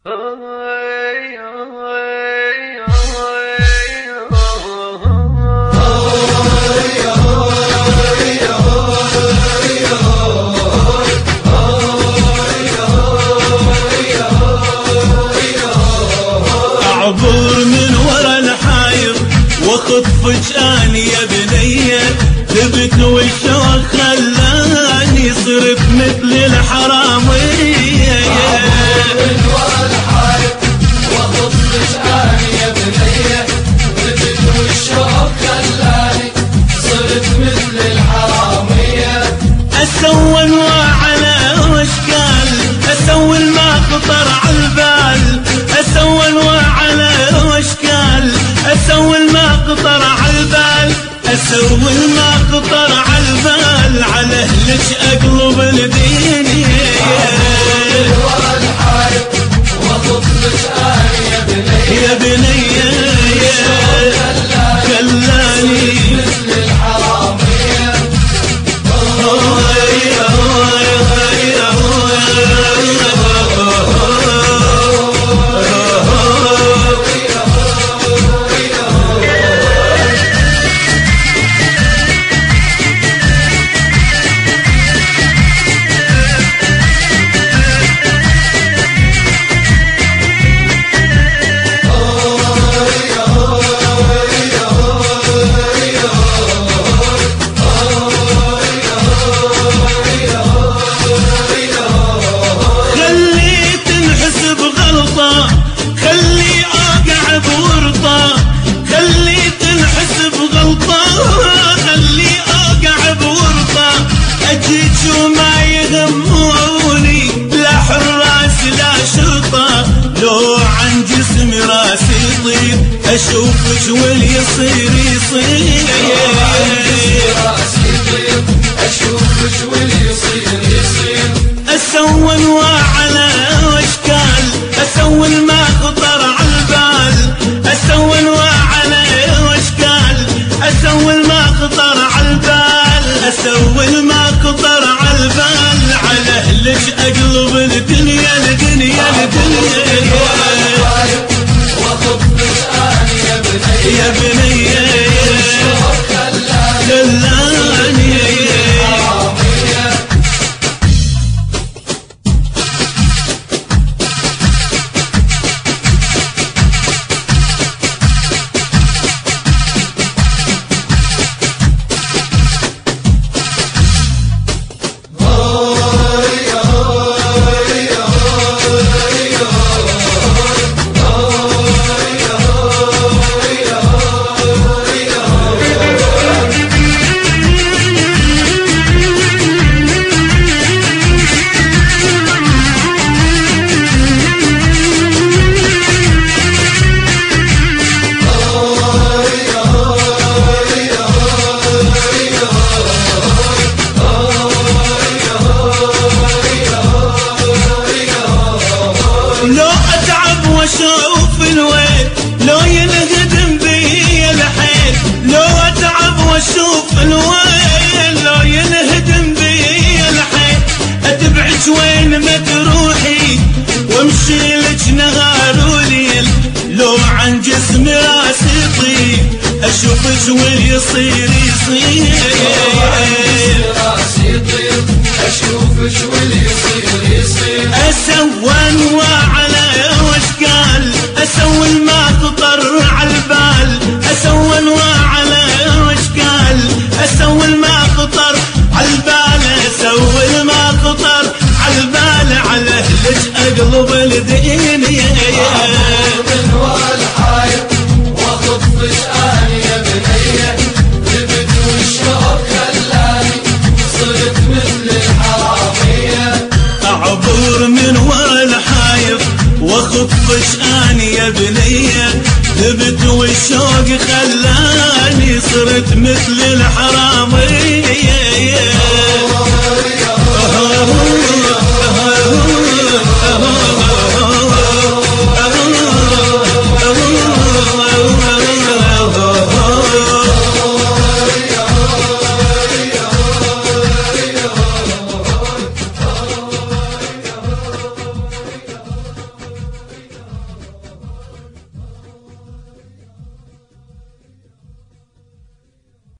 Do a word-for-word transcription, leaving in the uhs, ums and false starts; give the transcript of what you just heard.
أعبر من ورا الحايط واخذ فجأاني يا بنية، ثبت والشوق خلاني صرت مثل الحرامية. أعبر من ورا الحايط واخذ فجأاني يا بنية، ثبت والشوق خلاني صرت مثل الحرامية. أسوى انواع على واشكال، أسوي ما خطر عالبال، أسوي انواع على واشكال، أسوي ما خطر عالبال، أسوي ما خطر عالبال، على أهلك أقلب الدنيا. ورا الحايط واخذ فجأاني يا بنية، يا بنية خلاني مثل الحرامية. وما يهموني لا حراس لا شرطة، لو عن جسمي راسي يطير أشوفك واللي يصير يصير. راسي يطير أشوفك واللي يصير يصير. أسوي انواع على واشكال، أسوي ما خطر عالبال، أسوي انواع على واشكال، أسوي ما خطر عالبال، أسوي ما خطر عالبال، على أهلك أقلب الدنيا الدنيا الدنيا. واخذ فجأاني يا بنية، يا بنية خلاني واشوف الويل، لو ينهدم بي الحيل، لو اتعب واشوف الويل، لو ينهدم بي الحيل، اتبعك وين ما تروحي وامشي لك نهار وليل، لو عن جسمي راسي يطير اشوفك واللي يصير يصير. راسي يطير اشوفك واللي يصير يصير. اسوى انواع على واشكال، اسوي ما خطر عالبال، اسوي انواع على واشكال، اسوي ما خطر عالبال، اسوي ما خطر عالبال، على اهلك اقلب الدنيا. من ورا الحايط واخذ فجأاني يا بنية، ثبت والشوق خلاني صرت مثل الحرامية. اعبر من ورا الحايط واخذ فجأاني يا بنية، ثبت والشوق خلاني صرت مثل الحرامية.